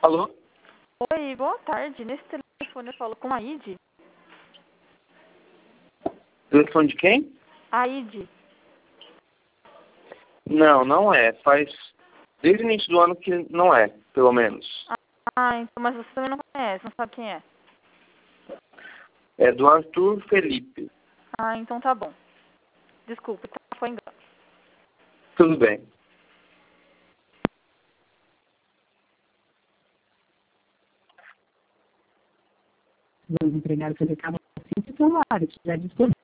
Alô? Oi, boa tarde. Nesse telefone eu falo com a Aide. Telefone de quem? Aide. Não, não é. Faz desde o início do ano que não é, pelo menos. Então, mas você também não conhece, não sabe quem é. É do Arthur Felipe. Então tá bom. Desculpe, foi engano. Tudo bem. Vamos entregar o seu recado assim que o celular estiver disponível.